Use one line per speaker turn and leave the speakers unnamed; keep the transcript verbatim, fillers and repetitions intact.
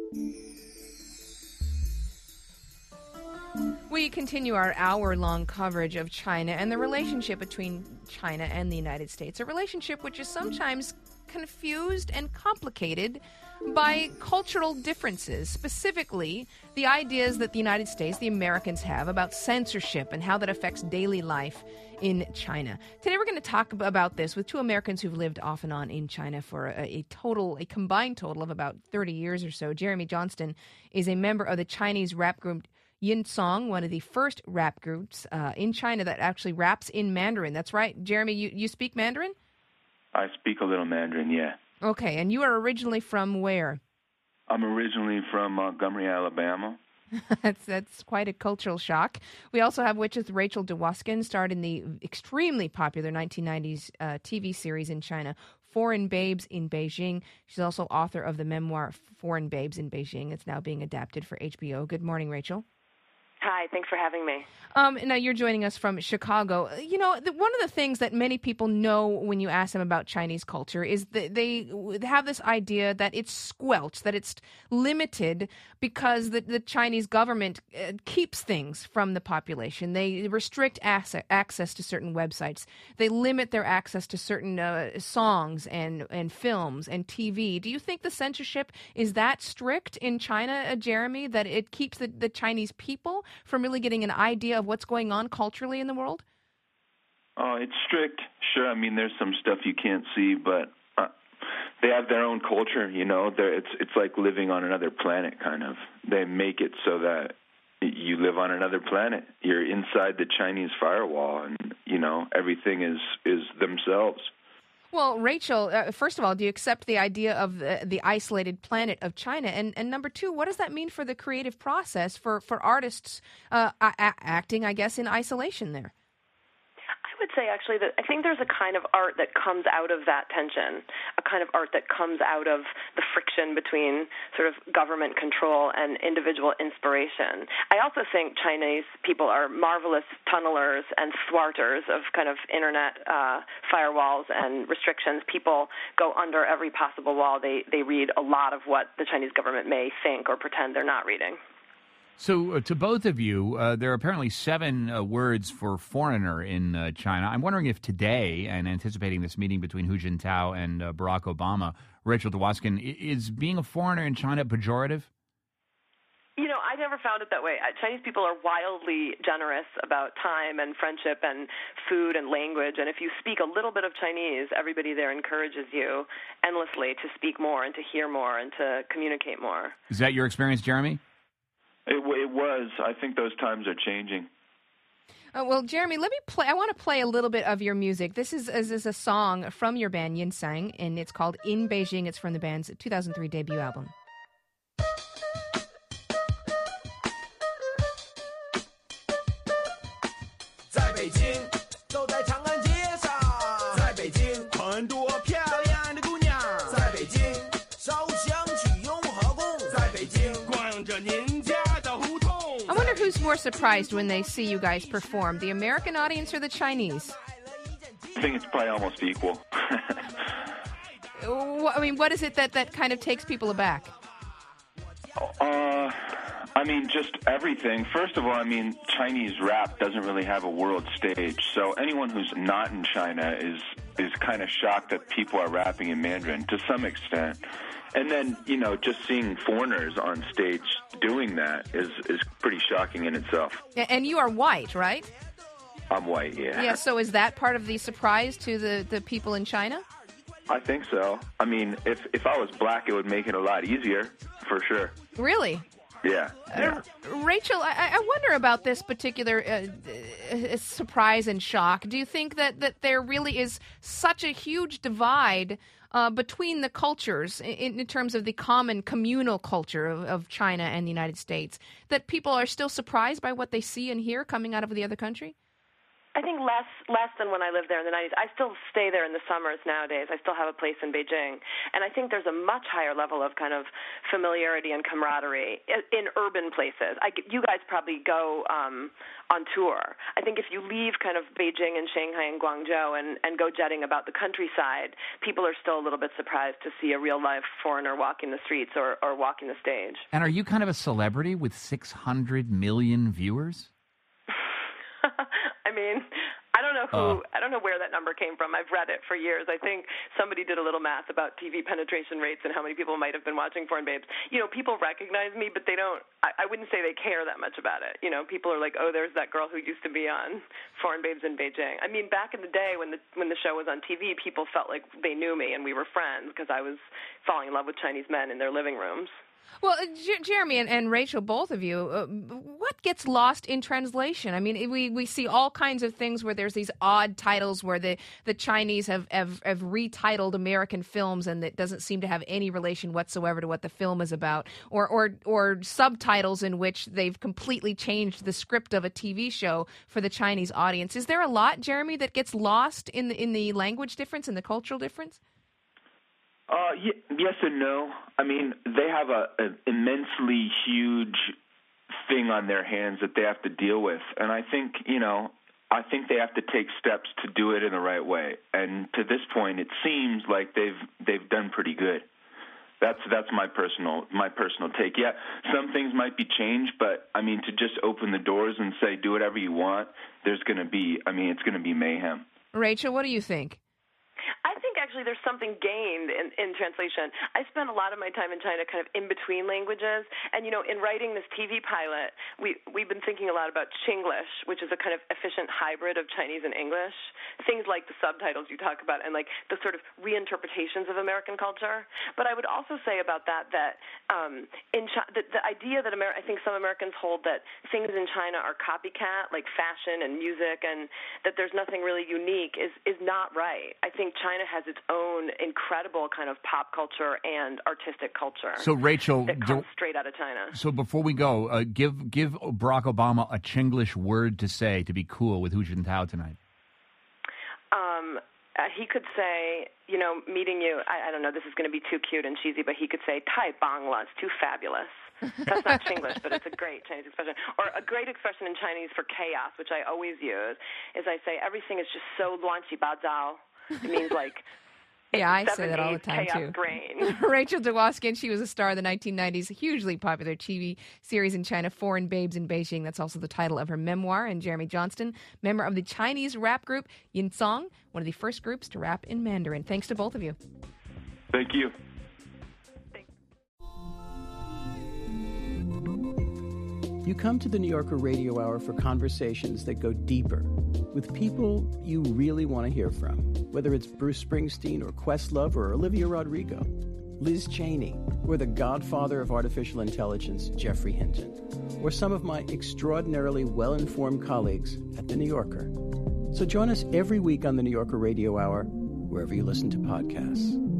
We continue our hour-long coverage of China and the relationship between China and the United States, a relationship which is sometimes confused and complicated by cultural differences, specifically the ideas that the United States, the Americans, have about censorship and how that affects daily life in China. Today we're going to talk about this with two Americans who've lived off and on in China for a, a total, a combined total of about thirty years or so. Jeremy Johnston is a member of the Chinese rap group Yinsong, one of the first rap groups uh, in China that actually raps in Mandarin. That's right. Jeremy, you, you speak Mandarin?
I speak a little Mandarin, yeah.
Okay, and you are originally from where?
I'm originally from Montgomery, Alabama.
that's that's quite a cultural shock. We also have which is Rachel Dwoskin, starred in the extremely popular nineteen nineties uh, T V series in China, Foreign Babes in Beijing. She's also author of the memoir Foreign Babes in Beijing. It's now being adapted for H B O. Good morning, Rachel.
Hi, thanks for having me.
Um, now, you're joining us from Chicago. You know, the, one of the things that many people know when you ask them about Chinese culture is that they have this idea that it's squelched, that it's limited because the, the Chinese government uh, keeps things from the population. They restrict access, access to certain websites. They limit their access to certain uh, songs and, and films and T V. Do you think the censorship is that strict in China, uh, Jeremy, that it keeps the, the Chinese people from really getting an idea of what's going on culturally in the world?
Oh, it's strict. Sure, I mean, there's some stuff you can't see, but uh, they have their own culture, you know. They're, it's it's like living on another planet, kind of. They make it so that you live on another planet. You're inside the Chinese firewall, and, you know, everything is, is themselves.
Well, Rachel, uh, first of all, do you accept the idea of the, the isolated planet of China? And, and number two, what does that mean for the creative process for, for artists uh, a- acting, I guess, in isolation there?
I would say, actually, that I think there's a kind of art that comes out of that tension, a kind of art that comes out of the friction between sort of government control and individual inspiration. I also think Chinese people are marvelous tunnelers and thwarters of kind of internet uh, firewalls and restrictions. People go under every possible wall. They, they read a lot of what the Chinese government may think or pretend they're not reading.
So uh, to both of you, uh, there are apparently seven uh, words for foreigner in uh, China. I'm wondering if today, and anticipating this meeting between Hu Jintao and uh, Barack Obama, Rachel Dwoskin, is being a foreigner in China pejorative?
You know, I never found it that way. Chinese people are wildly generous about time and friendship and food and language. And if you speak a little bit of Chinese, everybody there encourages you endlessly to speak more and to hear more and to communicate more.
Is that your experience, Jeremy?
It, it was. I think those times are changing.
Uh, well, Jeremy, let me play. I want to play a little bit of your music. This is, is, is a song from your band, Yinsong, and it's called In Beijing. It's from the band's two thousand three debut album. Who's more surprised when they see you guys perform, the American audience or the Chinese?
I think it's probably almost equal.
I mean, what is it that, that kind of takes people aback?
Uh, I mean, just everything. First of all, I mean, Chinese rap doesn't really have a world stage, so anyone who's not in China is is kind of shocked that people are rapping in Mandarin to some extent. And then, you know, just seeing foreigners on stage doing that is, is pretty shocking in itself.
And you are white, right?
I'm white, yeah.
Yeah, so is that part of the surprise to the, the people in China?
I think so. I mean, if, if I was black, it would make it a lot easier, for sure.
Really?
Yeah. yeah.
Uh, Rachel, I, I wonder about this particular uh, uh, surprise and shock. Do you think that, that there really is such a huge divide uh, between the cultures in, in terms of the common communal culture of, of China and the United States, that people are still surprised by what they see and hear coming out of the other country?
I think less less than when I lived there in the nineties. I still stay there in the summers nowadays. I still have a place in Beijing. And I think there's a much higher level of kind of familiarity and camaraderie in, in urban places. I, you guys probably go um, on tour. I think if you leave kind of Beijing and Shanghai and Guangzhou and, and go jetting about the countryside, people are still a little bit surprised to see a real-life foreigner walking the streets or, or walking the stage.
And are you kind of a celebrity with six hundred million viewers?
I mean, I don't know who, uh, I don't know where that number came from. I've read it for years. I think somebody did a little math about T V penetration rates and how many people might have been watching Foreign Babes. You know, people recognize me, but they don't, I, I wouldn't say they care that much about it. You know, people are like, oh, there's that girl who used to be on Foreign Babes in Beijing. I mean, back in the day when the when the show was on T V, people felt like they knew me and we were friends because I was falling in love with Chinese men in their living rooms.
Well, uh, J- Jeremy and, and Rachel, both of you, uh, what gets lost in translation? I mean, we, we see all kinds of things where there's these odd titles where the, the Chinese have, have, have retitled American films and that doesn't seem to have any relation whatsoever to what the film is about, or, or, or subtitles in which they've completely changed the script of a T V show for the Chinese audience. Is there a lot, Jeremy, that gets lost in the, in the language difference and the cultural difference?
Uh, y- yes and no. I mean, they have a, an immensely huge thing on their hands that they have to deal with. And I think, you know, I think they have to take steps to do it in the right way. And to this point, it seems like they've they've done pretty good. That's that's my personal my personal take. Yeah, some things might be changed, but I mean, to just open the doors and say do whatever you want, there's going to be, I mean, it's going to be mayhem.
Rachel, what do you think?
I think actually there's something gained in, in translation. I spent a lot of my time in China kind of in between languages. And, you know, in writing this T V pilot, we, we've been thinking a lot about Chinglish, which is a kind of efficient hybrid of Chinese and English. Things like the subtitles you talk about and like the sort of reinterpretations of American culture. But I would also say about that that um, in Chi- the, the idea that Amer- I think some Americans hold that things in China are copycat, like fashion and music, and that there's nothing really unique is, is not right. I think China has its own incredible kind of pop culture and artistic culture.
So, Rachel,
that comes
do,
straight out of China.
So, before we go, uh, give give Barack Obama a Chinglish word to say to be cool with Hu Jintao tonight.
Um, uh, he could say, you know, meeting you. I, I don't know. This is going to be too cute and cheesy, but he could say, "Tai bangla," it's too fabulous. That's not Chinglish, but it's a great Chinese expression. Or a great expression in Chinese for chaos, which I always use, is I say everything is just so luanqi ba zao. It means like
yeah, I say that all the time
chaos
too.
Brain.
Rachel Dwoskin, she was a star of the nineteen nineties, hugely popular T V series in China, Foreign Babes in Beijing. That's also the title of her memoir. And Jeremy Johnston, member of the Chinese rap group Yin Song, one of the first groups to rap in Mandarin. Thanks to both of you.
Thank you.
You come to the New Yorker Radio Hour for conversations that go deeper with people you really want to hear from, whether it's Bruce Springsteen or Questlove or Olivia Rodrigo, Liz Cheney, or the godfather of artificial intelligence, Jeffrey Hinton, or some of my extraordinarily well-informed colleagues at The New Yorker. So join us every week on the New Yorker Radio Hour, wherever you listen to podcasts.